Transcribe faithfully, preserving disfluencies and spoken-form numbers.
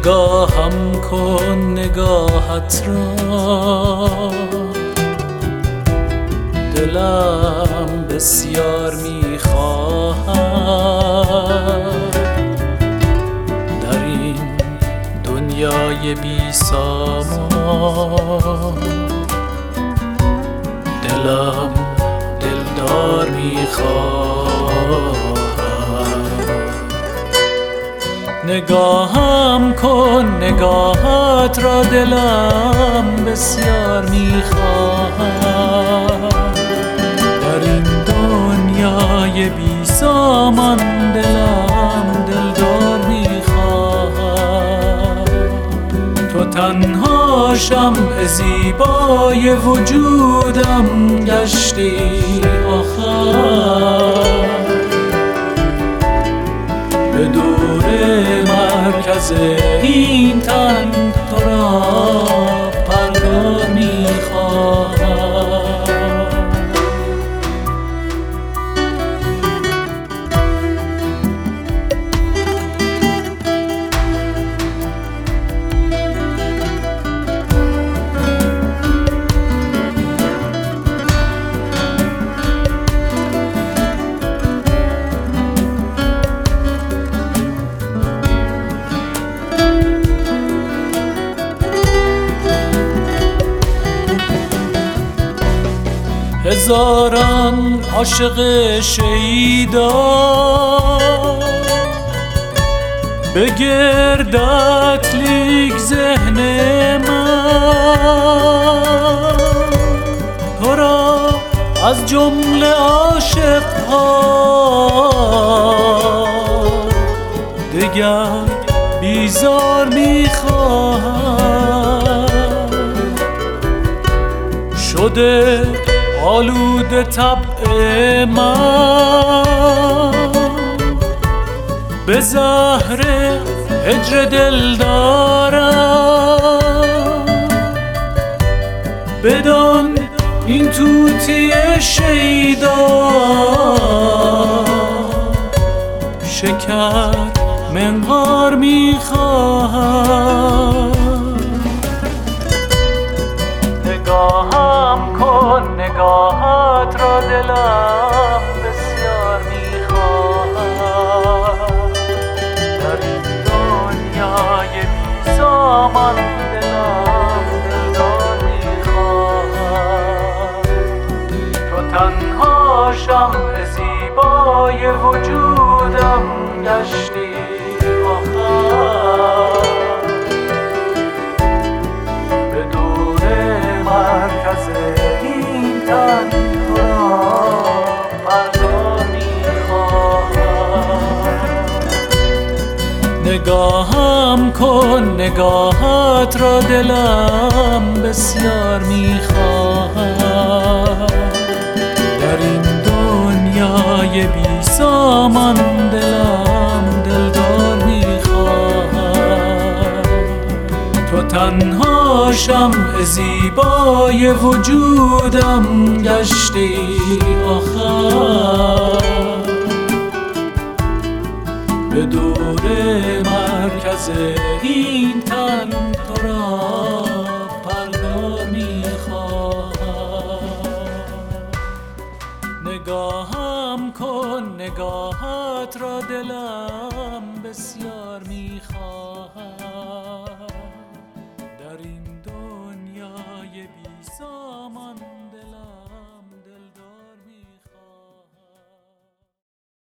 نگاهم کن نگاهت را، دلم بسیار میخواهد در این دنیای بی سامان. دلم دلدار میخواهد. نگاهم کن نگاهت را، دلم بسیار میخواهد در این دنیای بی سامان. دلم دلدار میخواهد. تو تنها شمع زیبای وجودم گشتی آخر، به دور مرکز این تن تو را پرگار میخواهم. هزاران عاشق شیدا بگردد لیک ذهن من، تو را از جمله عاشق ها دگر بیزار میخواهم. شده آلوده طبع من به زهر هجر دل دارم، بدان این طوطی شیدا شکر منقار میخواهم. نگاهم کن نگاهت را، دلم بسیار میخواهد در این دنیای بی سامان. دلم دلدار میخواهد. تو تنها شمع زیبای وجودم گشتی آخر، به دور مرکز این تن تو را پرگار میخواهم. نگاهم کن نگاهت را، دلم بسیار میخواهد در این دنیای بی سامان. دلم دلدار میخواهد. تو تنها شمع زیبای وجودم گشتی آخر، به دور مرکز این تن تو را پرگار میخواهم. نگاهم کن نگاهت را، دلم بسیار میخواهد در این دنیای بی سامان.